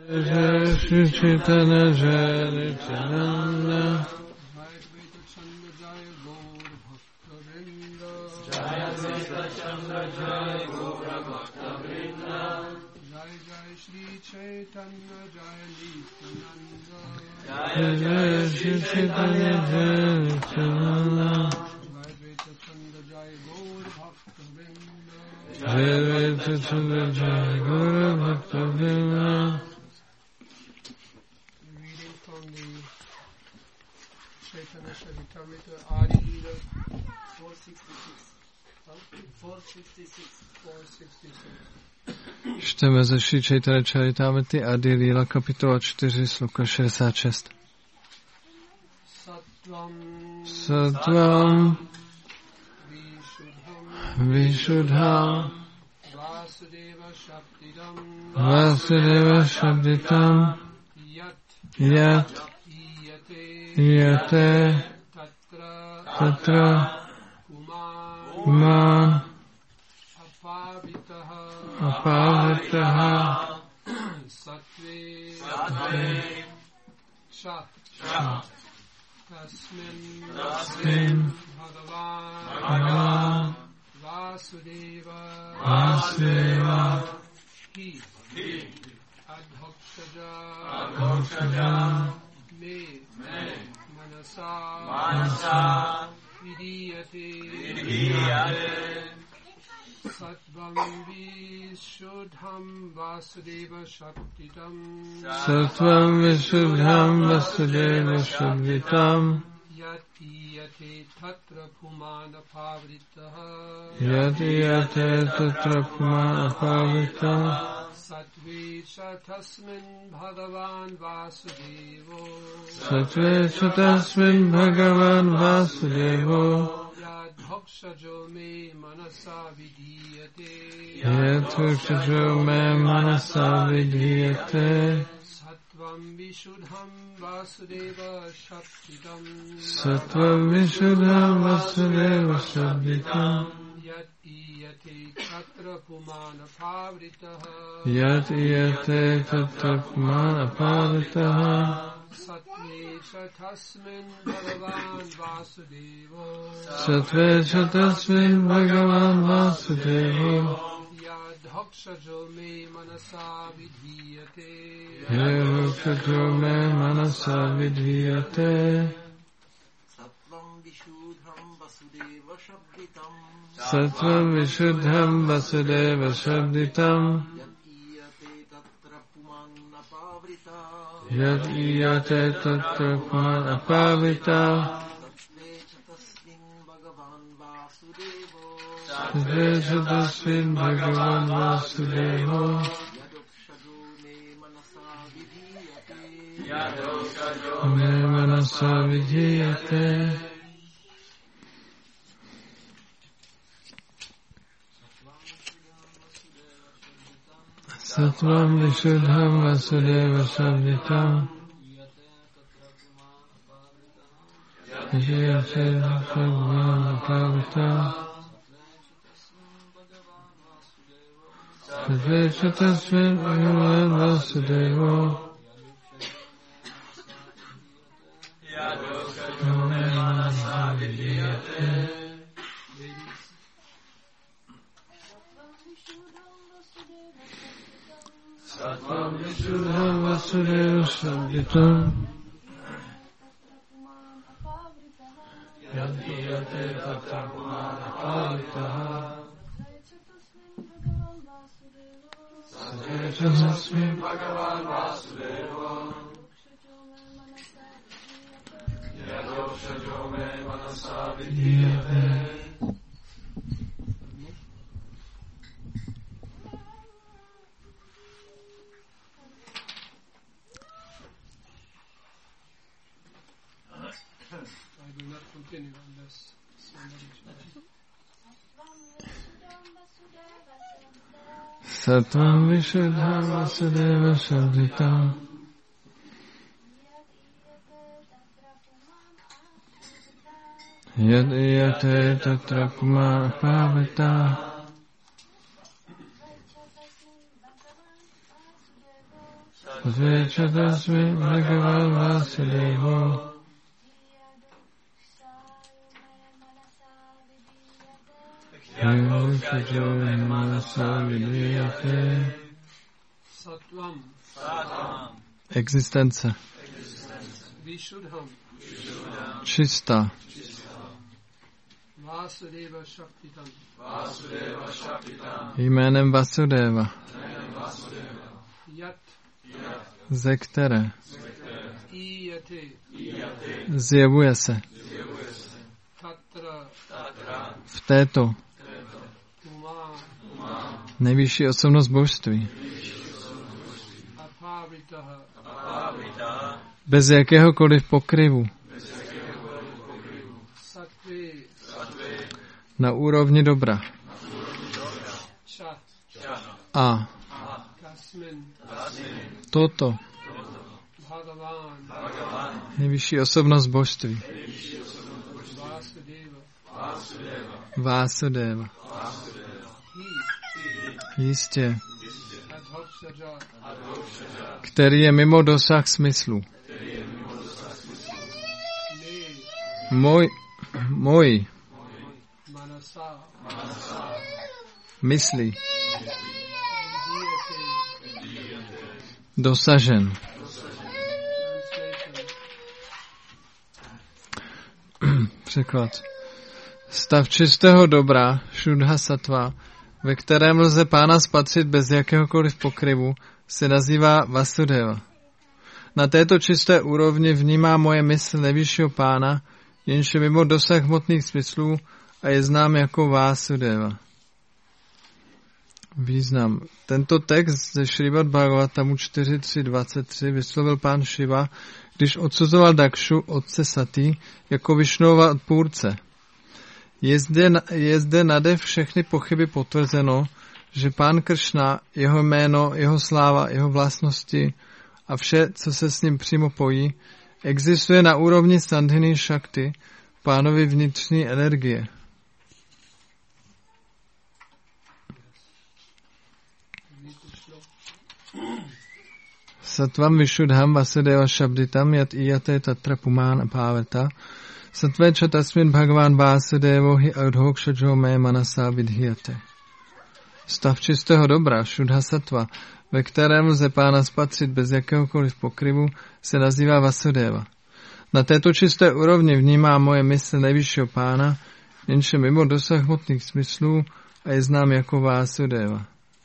Jai Shri Chaitanya Jai Nityananda Jai Advaita Chandra Jai Gaura Bhakta Vrinda Jai Jai Shri Chaitanya Jai Nityananda Jai Jai Shri Chaitanya Jai Nityananda Jai Advaita Chandra Jai Gaura Bhakta Vrinda. Reading from the Chaitanya Charitamrita Adi Leela 466. Čteme ze Šri Chaitanya Charitamrity Adi Leela kapitola 4 sloka 66. Sattvam Vishuddham Vasudeva Shabditam Yat Yate Tatra Kuman Apavitaha Sattve Cha Tasmin Bhagavan Vasudeva Hi Adhokshaja Me Manasa Vidiyate Sattvam Vishuddham Vasudeva Shaktitam Sattvam Vishuddham Vasudeva Shaktitam Yati Tatra Pumana Pavritaha Yati Tatra Pumana Pavritaha Sattve Tasmin Bhagavan Vasudevo Sattve Tasmin Bhagavan Vasudevo Yadhokshajo Me Manasa Vidiyate Yadhokshajo Me Manasa Vidiyate Sattvam Vishuddham Vasudeva Shaktitam Sattvam Vishuddham Vasudeva Shaktitam Yati Tatra Pumana Pavritaha Yati Tatra Pumana Pavritaha Sattve Tasmin Bhagavan Vasudevo Sattve Tasmin Bhagavan Vasudevo Yadhokshajo Me Manasa Vidiyate Yadhokshajo Me Manasa Vidiyate Sattvam Vishuddham Vasudeva Shabditam Yat-iyate Tatra Pumana Pavrita Sattve Tasmin Bhagavan Vasudevo Yadhokshajo Me Manasa Vidiyate Sattvam Vishuddham Vasudeva Shabditam Yati Tatra Pumana Pavrita Sattve Tasmin Bhagavan Vasudevo Yadhokshajo Me Manasa Vidiyate Sattvam Vishuddham Vasudeva Shabditam Yati Tatra Pumana Pavritaha Sattve Tasmin Bhagavan Vasudevo Yadhokshajo Me Manasa Vidiyate Sattvam Vishuddham Vasudeva Shabditam Yat-iyate Tatra Pumana Pavrita Tasmi Bhagavan Vasudeva. Existence. Čistá. Jménem Vasudeva. Ze které zjevuje se v této nejvyšší osobnost božství. Bez jakéhokoliv pokryvu. Na úrovni dobra. A toto nejvyšší osobnost božství. Vásudeva. Jistě. Který je mimo dosah smyslu. Můj myslí dosažen. Překlad. Stav čistého dobra, šudha sattva, ve kterém lze pána spatřit bez jakéhokoliv pokryvu, se nazývá Vasudeva. Na této čisté úrovni vnímá moje mysl nejvyššího pána, jenž je mimo dosah hmotných smyslů a je znám jako Vasudeva. Význam. Tento text ze Šrimad Bhagavatamu 4.3.23 vyslovil pán Šiva, když odsuzoval Dakshu, otce Sati, jako Višnova odpůrce. Je zde nade všechny pochyby potvrzeno, že pán Kršna, jeho jméno, jeho sláva, jeho vlastnosti a vše, co se s ním přímo pojí, existuje na úrovni Sandhini Shakti, pánovy vnitřní energie. Sattvam Vishuddham Vasudeva Shabditam Yat Iyate Tatra Puman Pavata Sattve cha tasmin Bhagavan Vasudevo hi adhokshajo me manasa vidhyate. Stav čistého dobra, Šudha sattva, ve kterém lze pána spatřit bez jakéhokoliv pokryvu, se nazývá Vasudeva. Na této čisté úrovni vnímá moje mysl nejvyššího pána, jenž je mimo dosah hmotných smyslů a je znám jako Vasudeva.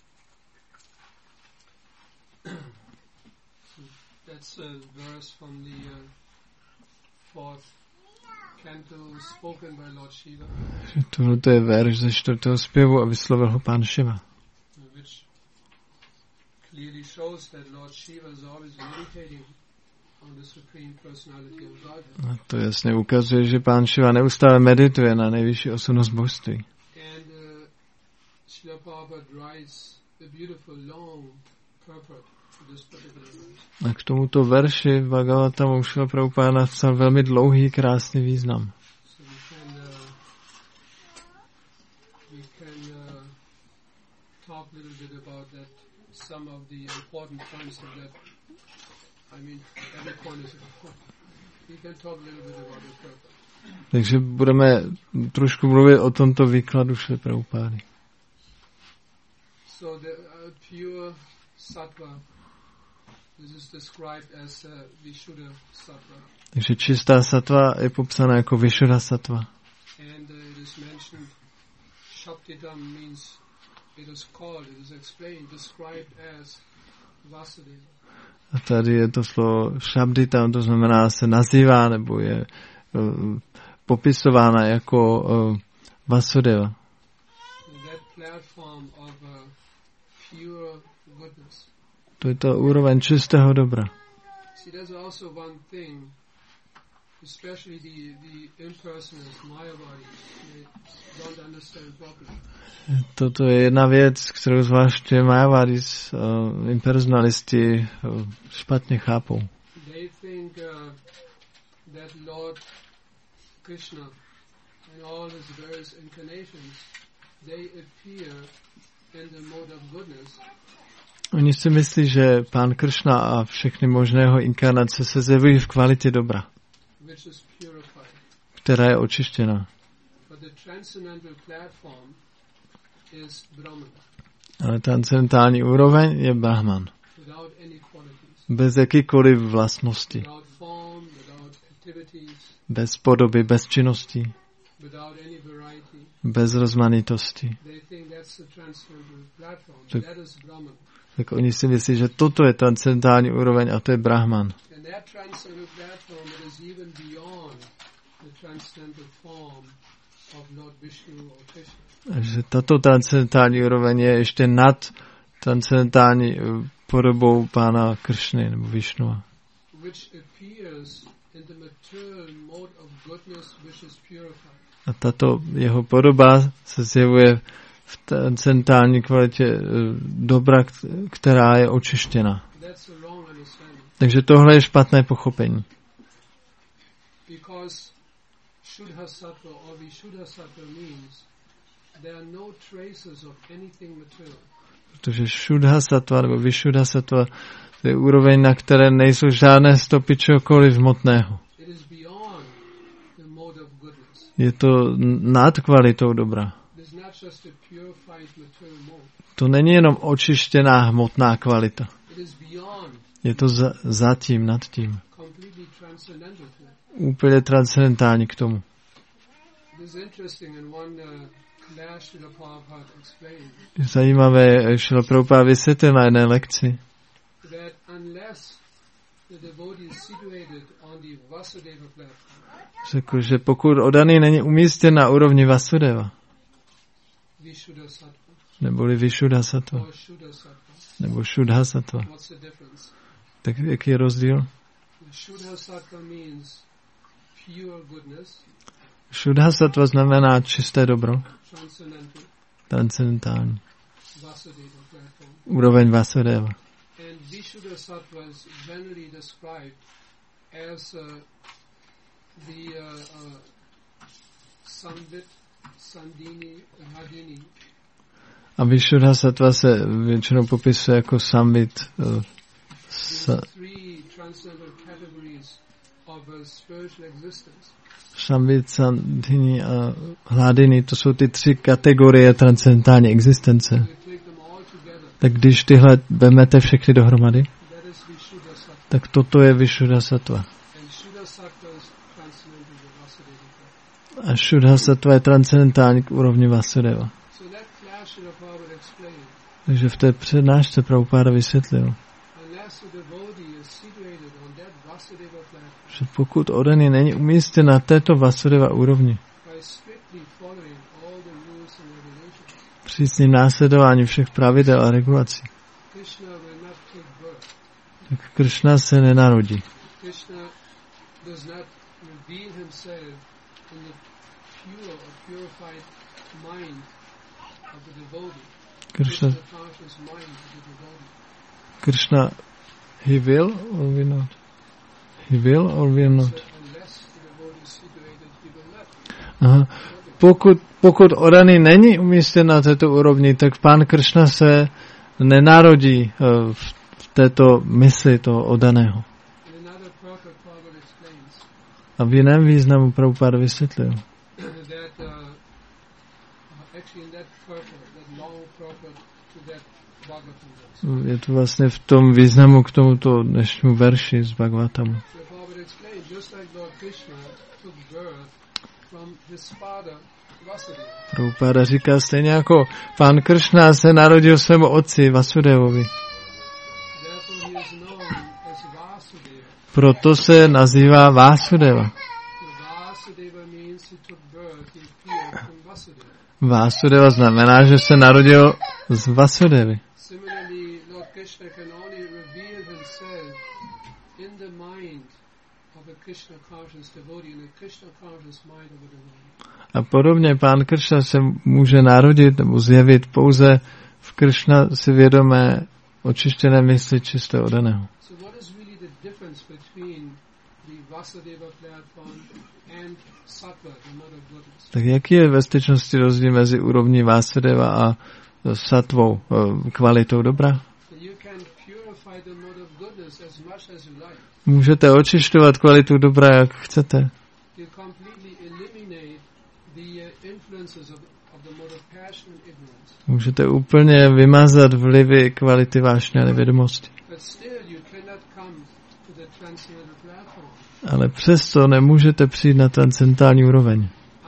That's a verse from the fourth canto spoken by Lord Shiva. To je verš ze 4. zpěvu a vyslovil ho pán Shiva. Which clearly shows that Lord Shiva is always meditating on the Supreme Personality of Godhead. A to jasně ukazuje, že pán Shiva neustále medituje na nejvyšší osobnost božství. And Srila Prabhupada writes a beautiful long purport to this particular verse. A k tomuto verši Bhagavatamu Srila Prabhupada napsal velmi dlouhý, krásný význam. So we can talk a little bit about that, some of the important points of that. I mean, every point is important. We can talk a little bit about the purport. Takže budeme trošku mluvit o tomto výkladu Srila Prabhupády. So the pure sattva, this is described as Vishuddha sattva. Takže čistá sattva je popsána jako Vishuddha sattva. And it is mentioned, Shaktitam means, it is called, it is explained, described as Vasudeva. A tady je to slovo Shabditam, to znamená se nazývá nebo je popisována jako Vasudeva. That platform of pure goodness. To je to úroveň čistého dobra. See, there's also one thing, especially the impersonalists, Mayavadis, they don't understand properly. Toto je jedna věc, kterou zvláště Mayavadis, impersonalisti špatně chápou. They think that Lord Krishna and all his various incarnations, they appear in the mode of goodness Oni si myslí, že Pán Kršna a všechny možného inkarnace se zjevují v kvalitě dobra, which is purified. která je očištěná. But the transcendental platform is Brahman, Ale transcendentální úroveň je Brahman. without any qualities, Bez jakýkoliv vlastnosti. without form, without activities, Bez podoby, bez činnosti. without any variety. Bez rozmanitosti. They think that's the transcendental platform. Tak- That is Brahman. Tak oni si myslí, že toto je transcendentální úroveň a to je Brahman. And that transcendental platform it is even beyond the transcendental form of Lord Vishnu or Krishna. A že tato transcendentální úroveň je ještě nad transcendentální podobou Pána Kršny nebo Višnua. Which appears in the material mode of goodness which is purified. A tato jeho podoba se zjevuje v transcendentální kvalitě dobra, která je očištěna. That's a wrong understanding. Takže tohle je špatné pochopení. Because Shuddha Sattva or Vishuddha Sattva means there are no traces of anything material. Protože Shuddha Sattva nebo Vishuddha Sattva to je úroveň, na které nejsou žádné stopy čehokoliv hmotného. It is beyond the mode of goodness. Je to nad kvalitou dobra. It is not just a purified material mode. To není jenom očištěná hmotná kvalita. It is beyond, Je to za tím, nad tím. completely transcendental to it. Úplně transcendentální k tomu. It is interesting in one class Srila Prabhupada explained Zajímavé, Šrila Prabhupada vysvětlil na jedné lekci, that unless the devotee is situated on the Vasudeva platform, řekl, že pokud odaný není umístěn na úrovni Vasudeva, Vishuddha Sattva neboli Vishuddha Sattva, or Shuddha Sattva, nebo Shuddha Sattva, what's the difference? tak jaký je rozdíl? Shuddha Sattva means pure goodness, Shuddha Sattva znamená čisté dobro, transcendental, transcendentální, Vasudeva platform. úroveň Vasudeva. And Vishuddha Sattva is generally described as the Sambit, Sandini, Hadini. A Vishuddha Sattva se většinou popisuje jako Sambit, These are three transcendental categories of a spiritual existence. Sambit, Sandhini a Hladini, to jsou ty tři kategorie transcendentální existence. You take them all together, Tak když tyhle vemete všechny dohromady, that is Vishuddha Sattva. tak toto je Vishuddha Sattva. And Shuddha Sattva is transcendental to Vasudeva platform. A Shuddha Sattva je transcendentální k úrovni Vasudeva. So that class Srila Prabhupada explained, Takže v té přednášce Prabhupáda vysvětlil, unless the devotee is situated on that Vasudeva platform, že pokud odaný není umístěn na této Vasudeva úrovni, by strictly following all the rules and regulations, přísným následování všech pravidel a regulací, Krishna will not take birth. tak Kršna se nenarodí. Krishna does not reveal himself in the pure or purified mind of the devotee. Kršna, The conscious mind of the devotee. Kršna, he will or will not? He will or will not? So unless the devotee is situated, he will not. Aha. Pokud odaný není umístěn na této úrovni, tak pán Kršna se nenarodí v této mysli toho odaného. In another purport, Prabhupada explains A v jiném významu Prabhupáda vysvětlil, that actually in that purport, that long purport to that Bhagavatam verse, je to vlastně v tom významu k tomuto dnešnímu verši z Bhagavatamu. so Prabhupada explained, just like Lord Krishna took birth from his father Vasudeva, Prabhupáda říká, stejně jako pán Kršna se narodil svému otci Vasudevovi. therefore he is known as Vasudeva. Proto se nazývá Vásudeva. Vasudeva means he took birth, he appeared from Vasudeva. Vásudeva znamená, že se narodil z Vasudevy. Similarly, Lord Krishna can only reveal himself in the mind of a Krishna conscious devotee, in a Krishna conscious mind of a devotee. A podobně pán Kršna se může narodit nebo zjevit pouze v Kršna si vědomé očištěné mysli čisté odaného. So what is really the difference between the Vasudeva platform and Sattva, the mode of goodness? Tak jaký je ve skutečnosti rozdíl mezi úrovní Vásudeva a sattvou, kvalitou dobra? So you Můžete očišťovat kvalitu dobra, jak chcete. Můžete úplně vymazat vlivy kvality vášně a nevědomosti. Ale přesto nemůžete přijít na transcendentální úroveň.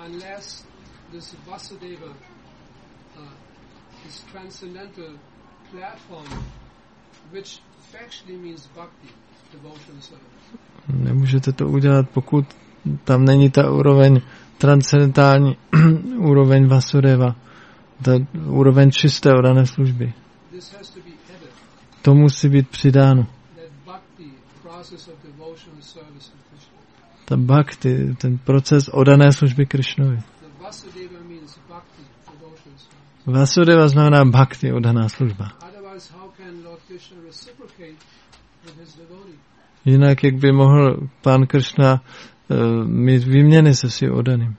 Nemůžete to udělat, pokud tam není ta úroveň transcendentální úroveň Vasudeva, ta úroveň čisté oddané služby. To musí být přidáno. Ta bhakti, ten proces oddané služby Krišnovi. Vasudeva znamená bhakti, oddaná služba. Jinak, jak by mohl pán Kršna mít výměny se svým oddaným.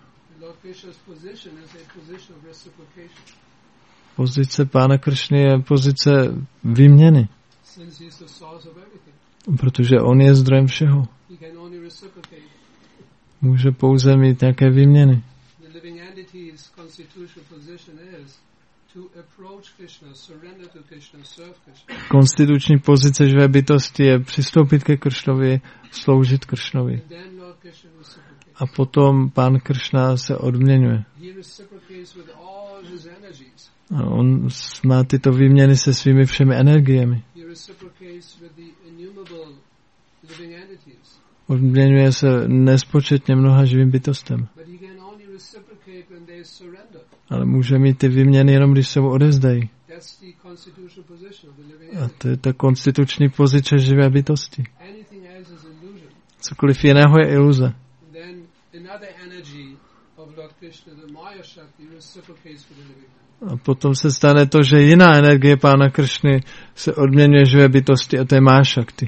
Pozice pána Kršny je pozice výměny. Protože on je zdrojem všeho. Může pouze mít nějaké výměny. Konstituční pozice živé bytosti je přistoupit ke Kršnovi, sloužit Kršnovi. A potom pán Kršna se odměňuje. A on má tyto výměny se svými všemi energiemi. Odměňuje se nespočetně mnoha živým bytostem. Ale může mít ty výměny jenom, když se mu odevzdají. A to je ta konstituční pozice živé bytosti. Cokoliv jiného je iluze. A potom se stane to, že jiná energie pána Kršny se odměňuje živé bytosti a to je Mája Shakti.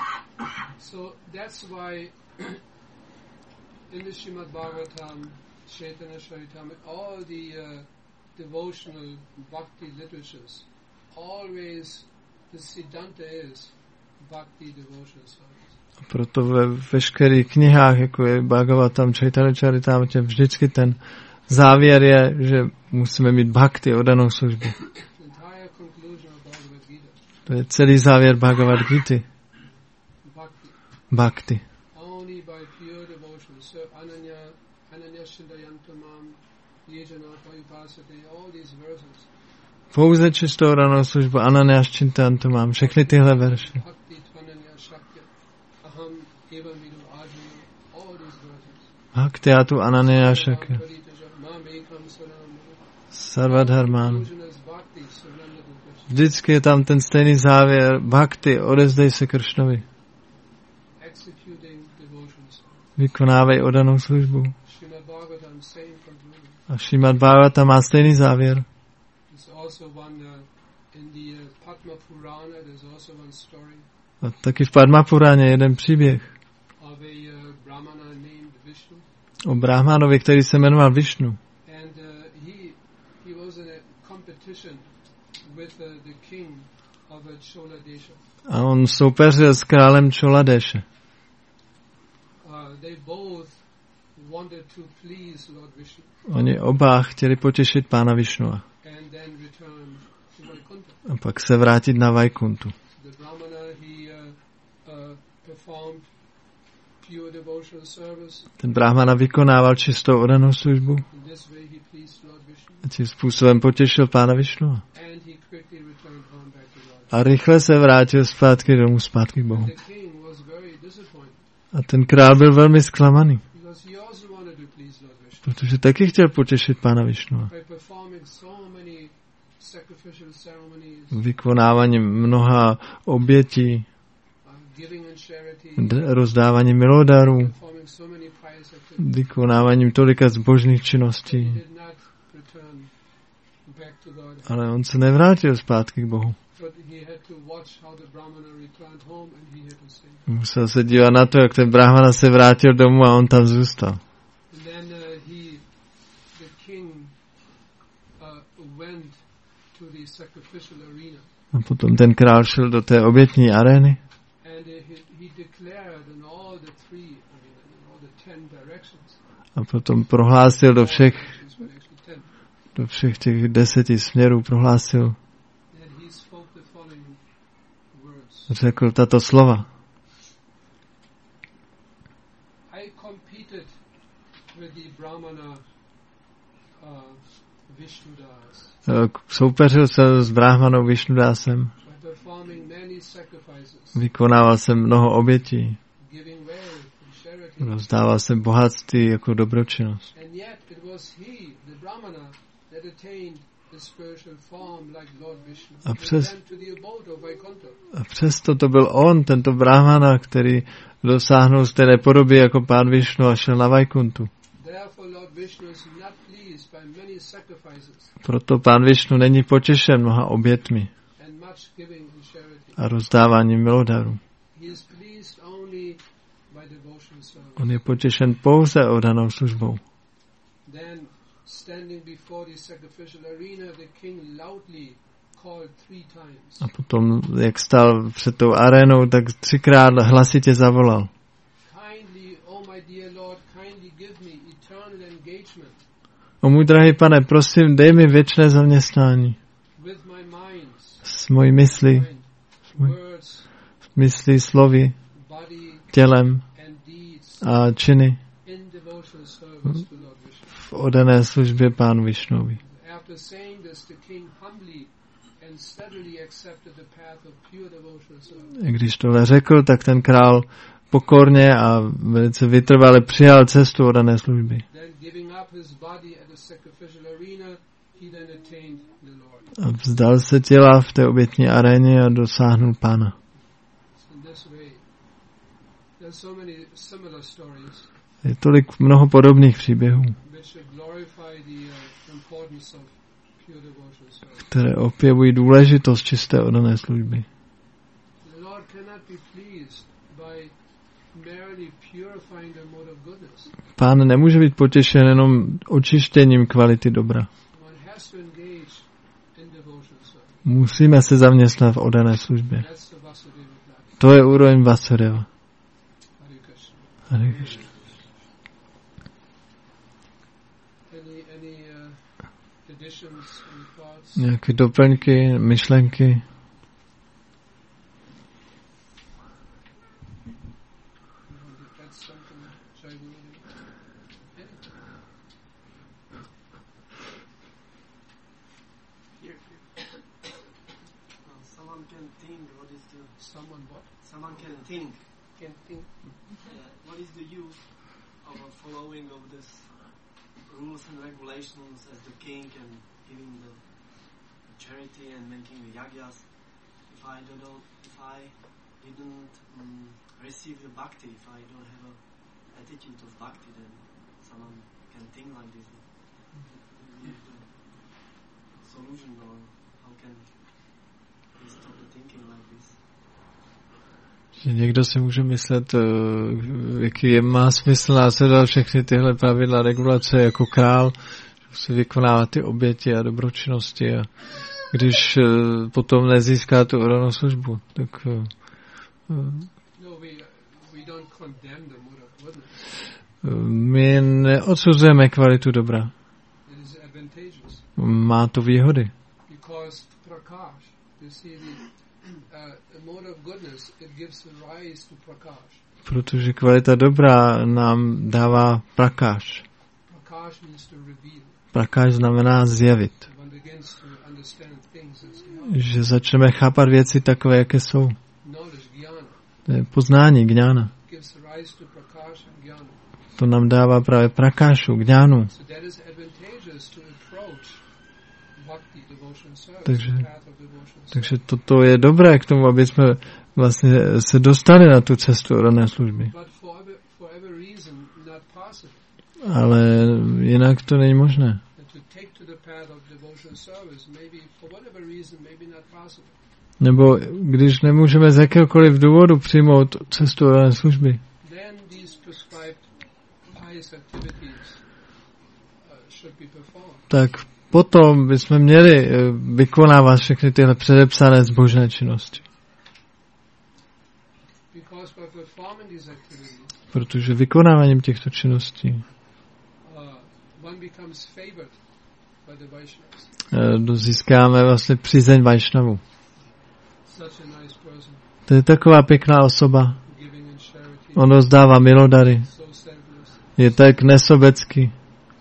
Chaitanya Charitamrita, all the devotional bhakti literatures, always the siddhanta is bhakti devotional service. Proto ve veškerých knihách, jako je Bhagavatam, Chaitanya Charitamrita, vždycky ten závěr je, že musíme mít bhakti, oddanou službu. To je celý závěr Bhagavad Gity. Bhakti. Pouze čistou ranou službu Ananya Čintantu mám. Všechny tyhle verše. Bhaktiatu Ananya Shakya. Sarvadharman. Vždycky je tam ten stejný závěr. Bhakti, odevzdej se Kršnovi. Vykonávej oddanou službu. A Šrimad Bhagavatam má stejný závěr. A taky v Padma Puráně jeden příběh o Brahmanovi, který se jmenoval Višnu. A on soupeřil s králem Čoladéše. Oni oba chtěli potěšit pána Višnua. A pak se vrátit na Vajkuntu. Ten Brahmana vykonával čistou oddanou službu. A tím způsobem potěšil pána Višnua. A rychle se vrátil zpátky domů, zpátky k Bohu. A ten král byl velmi zklamaný. Protože taky chtěl potěšit pána Višnua. Vykonáváním mnoha obětí, rozdáváním milodarů, vykonáváním tolika zbožných činností. Ale on se nevrátil zpátky k Bohu. Musel se dívat na to, jak ten Brahmana se vrátil domů a on tam zůstal. A potom ten král šel do té obětní arény a potom prohlásil do všech těch 10 směrů prohlásil, řekl tato slova. Soupeřil jsem s Brahmanou Vishnudásem. Vykonával jsem mnoho obětí. Rozdával jsem bohatství jako dobročinnost. A přesto to byl on, tento Brahmana, který dosáhnul stejné podoby jako pán Višnu a šel na Vajkuntu. Proto pán Višnu není potěšen mnoha obětmi a rozdáváním milodarů. On je potěšen pouze oddanou službou. A potom, jak stál před tou arénou, tak 3krát hlasitě zavolal. O můj drahý pane, prosím, dej mi věčné zaměstnání. S mojí myslí, slovy, tělem a činy v oddané službě pánu Višnovi. Když tohle řekl, tak ten král pokorně a velice vytrvale přijal cestu oddané služby. A vzdal se těla v té obětní aréně a dosáhnul Pána. Je tolik mnoho podobných příběhů, které opěvují důležitost čisté oddané služby. Pán nemůže být potěšen jenom očištěním kvality dobra. Musíme se zaměstnat v oddané službě. To je úroveň Vasudeva. Hare Krishna. Nějaké doplňky, myšlenky? Někdo si může myslet, jaký má smysl následovat všechny tyhle pravidla, regulace jako král, že si vykonává ty oběti a dobročinnosti a když potom nezíská tu oddanou službu, tak my neodsuzujeme kvalitu dobra. Má to výhody. Protože kvalita dobra nám dává prakáš. Prakáš znamená zjevit. Že začneme chápat věci takové, jaké jsou. To je poznání, gňána. To nám dává právě prakášu, gňánu. Takže toto je dobré k tomu, aby jsme vlastně se dostali na tu cestu oddané služby. Ale jinak to není možné. Nebo když nemůžeme z jakéhokoliv důvodu přijmout cestu oddané služby, tak potom bychom měli vykonávat všechny tyhle předepsané zbožné činnosti. Protože vykonáváním těchto činností získáme vlastně přízeň Vajšnavu. To je taková pěkná osoba. On rozdává milodary. Je tak nesobecký.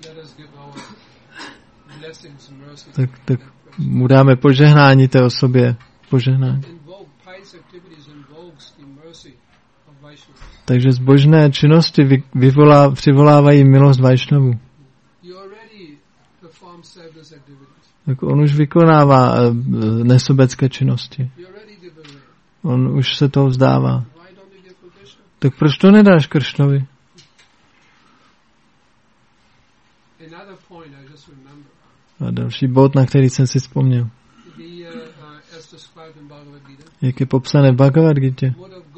Tak mu dáme požehnání té osobě. Požehnání. Takže zbožné činnosti přivolávají milost Vajšnavu. Tak on už vykonává nesobecké činnosti. On už se toho vzdává. Tak proč to nedáš Kršnovi? A další bod, na který jsem si vzpomněl. Jak je popsané v Bhagavad Gita.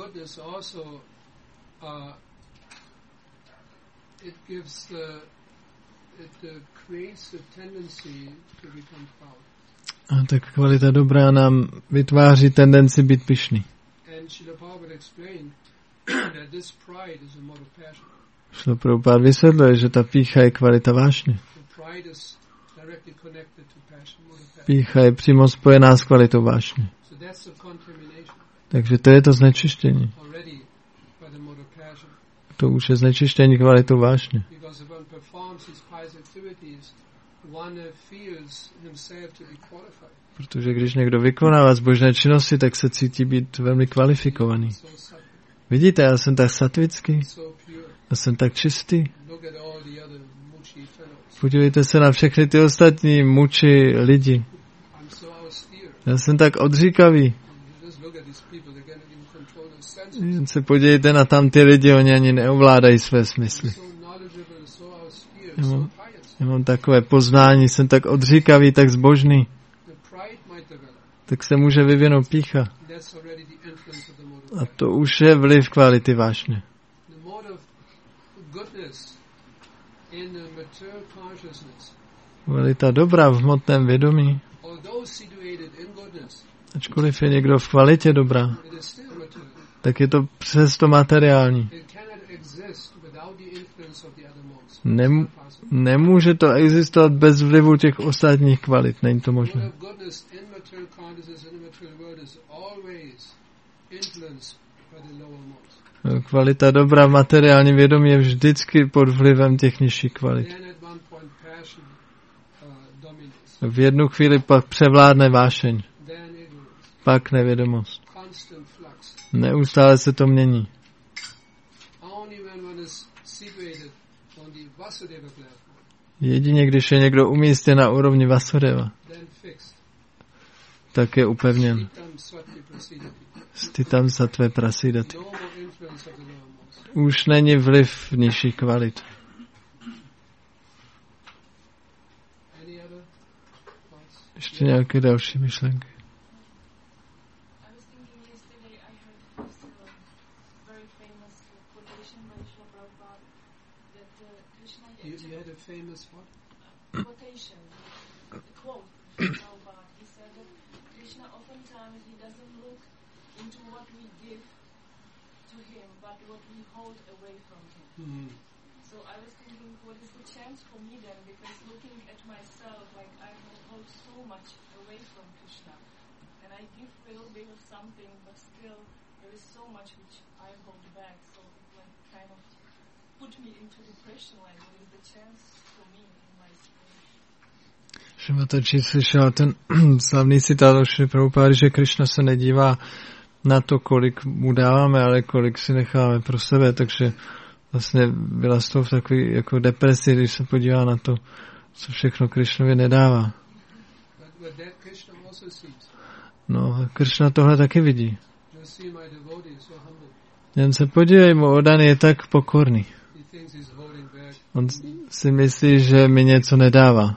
A tak kvalita dobrá nám vytváří tendenci být pyšný. Šlo Prabhupád vysvětluje, že ta pýcha je kvalita vášně. Pýcha je přímo spojená s kvalitou vášně. Takže to je to znečištění. To už je znečištění kvalitou vášně. Protože když někdo vykonává zbožné činnosti, tak se cítí být velmi kvalifikovaný. Vidíte, já jsem tak satvický, já jsem tak čistý. Podívejte se na všechny ty ostatní muči lidi. Já jsem tak odříkavý. Jen se podívejte na tam ty lidi, oni ani neovládají své smysly. Já mám takové poznání, jsem tak odříkavý, tak zbožný. Tak se může vyvinout pýcha. A to už je vliv kvality vášně. Kvalita dobrá v hmotném vědomí. Ačkoliv je někdo v kvalitě dobrá, tak je to přesto materiální. Nemůže to existovat bez vlivu těch ostatních kvalit. Není to možné. Kvalita dobrá v materiálním vědomí je vždycky pod vlivem těch nižších kvalit. V jednu chvíli pak převládne vášeň. Pak nevědomost. Neustále se to mění. Jedině když je někdo umístěn na úrovni Vasudeva, tak je upevněn. Stitam sattve prasidati. Už není vliv nižší kvalit. Ještě nějaké další myšlenky? Šimatači slyšel ten slavný citát od Šri Prabhupády, že Krishna se nedívá na to, kolik mu dáváme, ale kolik si necháme pro sebe, takže vlastně byla z toho v takový jako depresi, když se podívá na to, co všechno Krishnovi nedává. No, Krishna tohle taky vidí. Jen se podívej, mu oddaný je tak pokorný. On si myslí, že mi něco nedává.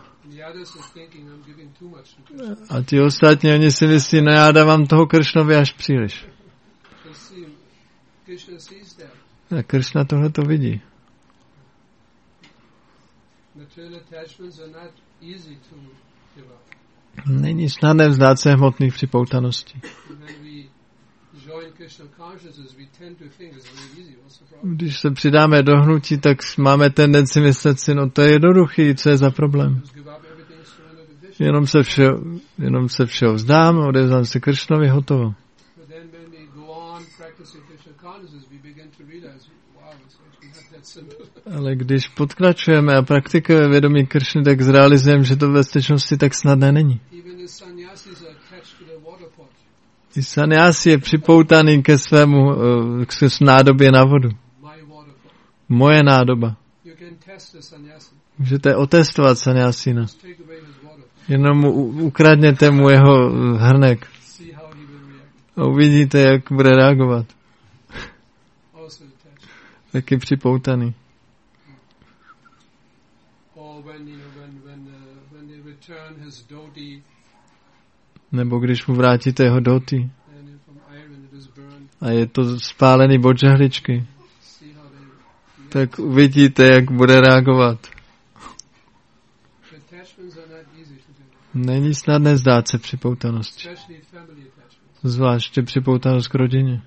A ti ostatní, oni si myslí, no já dávám toho Kršnovi až příliš. A Kršna tohle to vidí. easy to give up. Není snadné vzdát se hmotných připoutaností. When we join Krishna consciousness, we tend to think it's very easy. What's the problem? Když se přidáme do hnutí, tak máme tendenci myslet si, no to je jednoduchý, co je za problém. Just give up everything and surrender to Krishna. Jenom se všeho vzdám, odevzdám se Kršnovi, hotovo. But then when we go on practicing Krishna consciousness, we begin to realize, wow, it's actually not that simple. Ale když podkračujeme a praktikujeme vědomí Kršny, tak zrealizujeme, že to ve skutečnosti tak snadné není. Even the sannyasis are attached to the water pot. I sannyasi je připoutaný ke svému k nádobě na vodu. My water pot. Moje nádoba. You can test the sannyasi. Můžete otestovat sannyasina. Just take away his water pot. Jenom mu ukradněte mu jeho hrnek. See how he will react. A uvidíte, jak bude reagovat. Also attached. Taky připoutaný. Or when when they return his dhoti Nebo když mu vrátíte jeho doty and from iron it is burned. a je to spálený bod žehličky, See how they react. tak uvidíte, jak bude reagovat. Attachments are not easy to do, Není snadné zdát se připoutanosti. especially family attachments. Zvláště připoutanost k rodině.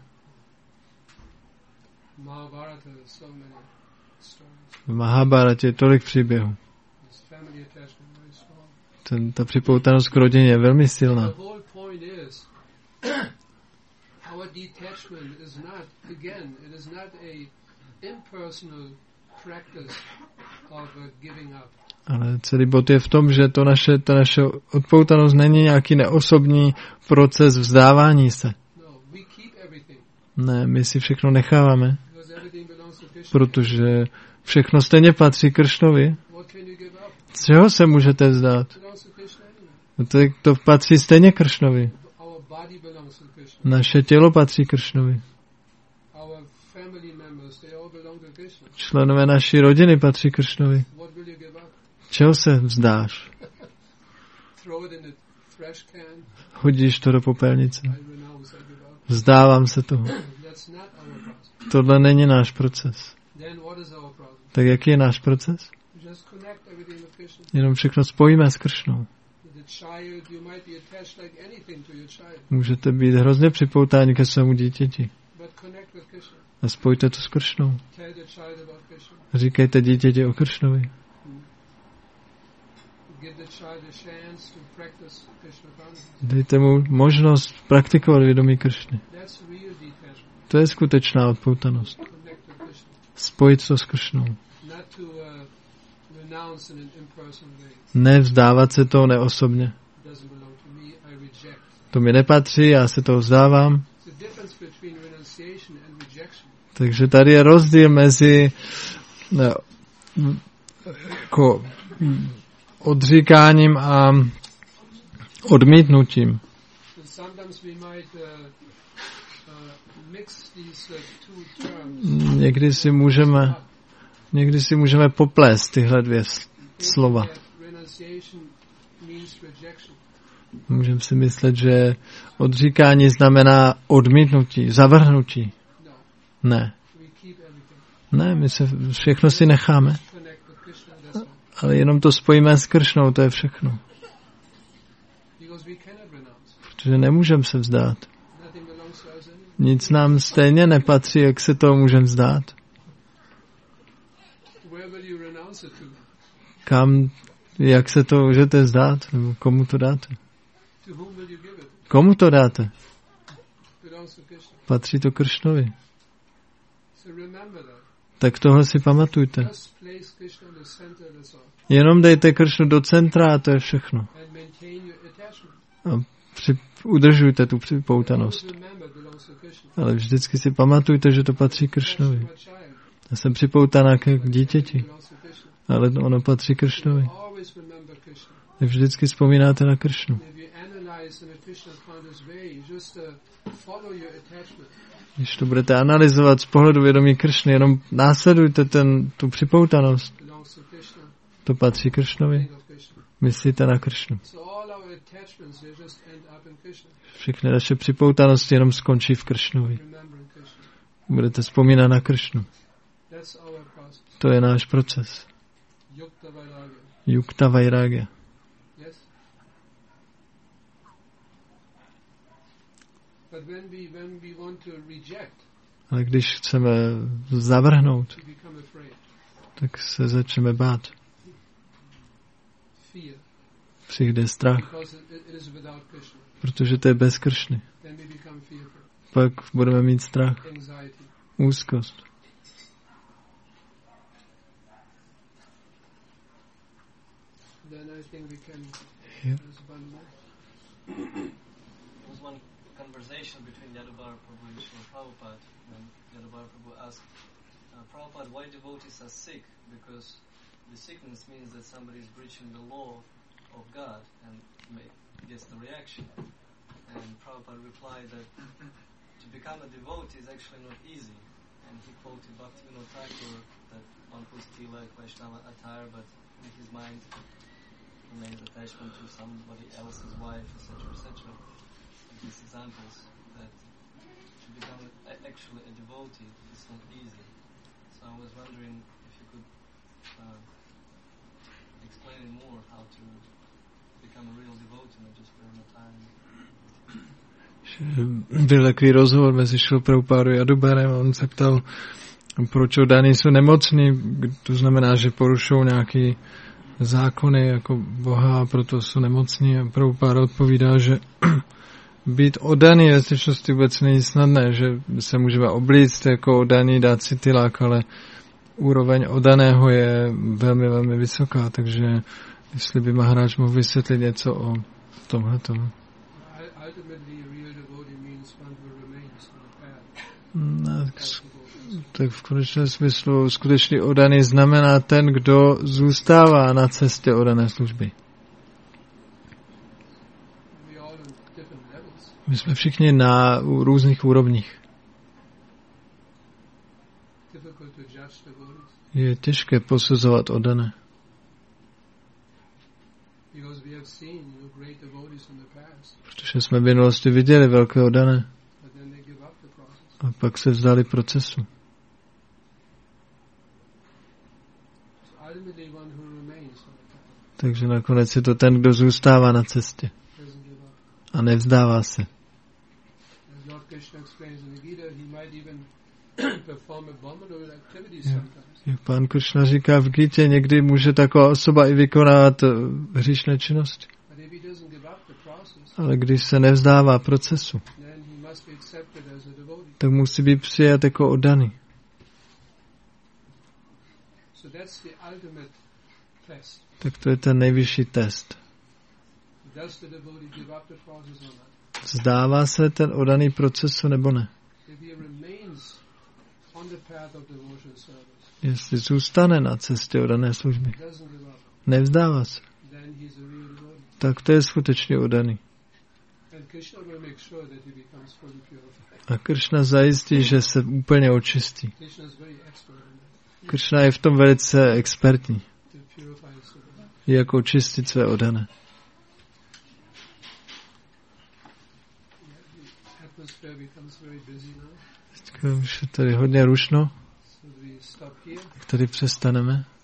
Mahabharata has so many stories. V Mahabharatě je tolik příběhů. This family attachment very strong. Ta připoutanost k rodině je velmi silná. The whole point is our detachment is not, again, it is not a impersonal practice of giving up. Ale celý bod je v tom, že ta naše odpoutanost není nějaký neosobní proces vzdávání se. No, we keep everything Ne, my si všechno necháváme, because everything belongs to Krishna. protože všechno stejně patří Kršnovi. What can you give up? Z čeho se můžete vzdát? It belongs to Krishna anyway. No to patří stejně Kršnovi. Our body belongs to Krishna. Naše tělo patří Kršnovi. Our family members, they all belong to Krishna. Členové naší rodiny patří Kršnovi. What will you give up? Čeho se vzdáš? Throw it in the trash can. Hodíš to do popelnice. I renounce, I give up. Vzdávám se toho. That's not our process. Tohle není náš proces. Then what is our process? Tak jaký je náš proces? Just connect everything with Krishna. Jenom všechno spojíme s Kršnou. The child, you might be attached like anything to your child, Můžete být hrozně připoutáni ke svému dítěti. but connect with Krishna. A spojte to s Kršnou. Tell the child about Krishna. Říkejte dítěti o Kršnovi. Give the child a chance to practice Krishna consciousness. Dejte mu možnost praktikovat vědomí Kršny. That's real detachment. To je skutečná odpoutanost. Connect with Krishna. Spojit to s Kršnou. Not to renounce in an impersonal way. Nevzdávat se toho neosobně. It doesn't belong to me. I reject. To mi nepatří, já se toho vzdávám. It's a difference between renunciation and rejection. Takže tady je rozdíl mezi jako odříkáním a odmítnutím. So sometimes we might mix these two terms. Někdy si můžeme poplést tyhle dvě slova. That renunciation means rejection. Můžeme si myslet, že odříkání znamená odmítnutí, zavrhnutí. No, Ne. we keep everything. Ne, my se všechno si necháme, Connect with Krishna, that's all. ale jenom to spojíme s Kršnou, to je všechno. Because we cannot renounce. Protože nemůžeme se vzdát. Nothing belongs to us anyway. Nic nám stejně nepatří, jak se toho můžeme vzdát. Where will you renounce it to? Jak se to můžete vzdát, nebo komu to dáte? To whom will you give it? Komu to dáte? It belongs to Krishna. Patří to Kršnovi. So remember that. Tak tohle si pamatujte. Just place Krishna in the center, that's all. Jenom dejte Kršnu do centra a to je všechno. And maintain your attachment. A udržujte tu připoutanost. Always remember it belongs to Krishna. Ale vždycky si pamatujte, že to patří Kršnovi. My child, Já jsem připoutaná k dítěti, it belongs to Krishna. ale ono patří Kršnovi. Always remember Krishna. Vždycky vzpomínáte na Kršnu. If you analyze in a Krishna conscious way, just follow your attachment. Když to budete analyzovat z pohledu vědomí Kršny, jenom následujte tu připoutanost. It belongs to Krishna. To patří Kršnovi. Think of Krishna. Myslíte na Kršnu. So all our attachments, they just end up in Krishna. Všechny naše připoutanosti jenom skončí v Kršnovi. Remembering Krishna. Budete vzpomínat na Kršnu. That's our process. To je náš proces. Yukta Vairagya. Yukta Vairagya. But when we want to reject, Ale když chceme zavrhnout, we become afraid. tak se začneme bát. Fear. Přijde strach, Because it is without Krishna. protože to je bez Kršny. Then we become fearful. Pak budeme mít strach, Anxiety. úzkost. Then I think we can. Yeah. There's one more. There was one conversation between Yadubara Prabhu and Srila Prabhupada when Yadubara Prabhu asked Prabhupada why devotees are sick, because the sickness means that somebody is breaching the law of God and gets the reaction. And Prabhupada replied that to become a devotee is actually not easy. And he quoted Bhaktivinoda Thakur that one puts tilak, Vaishnava attire, but in his mind remains attachment to somebody else's wife, etc., etc. These examples that to become actually a devotee is not easy. So I was wondering if you could explain more how to become a real devotee, not just for a time. Byl takový rozhovor mezi Šril Prabhupádou a Yadubarem a on se ptal, proč oddaní jsou nemocní, to znamená, že porušují nějaký zákony jako Boha a proto jsou nemocní. A Prabhupáda odpovídá, že být oddaný ve skutečnosti vůbec není snadné, že se můžeme oblíct jako oddaný, dát si tilák, ale úroveň oddaného je velmi, velmi vysoká, takže jestli by Maharaj mohl vysvětlit něco o tomhletom. Tak v konečném smyslu skutečný oddaný znamená ten, kdo zůstává na cestě oddané služby. My jsme všichni na různých úrovních. Je těžké posuzovat oddané. Protože jsme v minulosti viděli velké oddané. A pak se vzdali procesu. Takže nakonec je to ten, kdo zůstává na cestě. A nevzdává se. Jak pán Kršna říká v Gítě, někdy může taková osoba i vykonávat hříšné činnosti. Ale když se nevzdává procesu, tak musí být přijat jako oddaný. Tak to je ten nejvyšší test. Vzdává se ten oddaný procesu nebo ne? Jestli zůstane na cestě oddané služby, nevzdává se, tak to je skutečně oddaný. A Kršna zajistí, že se úplně očistí. Kršna je v tom velice expertní. Jak očistit své oddané. Už je tady hodně rušno. Tady přestaneme.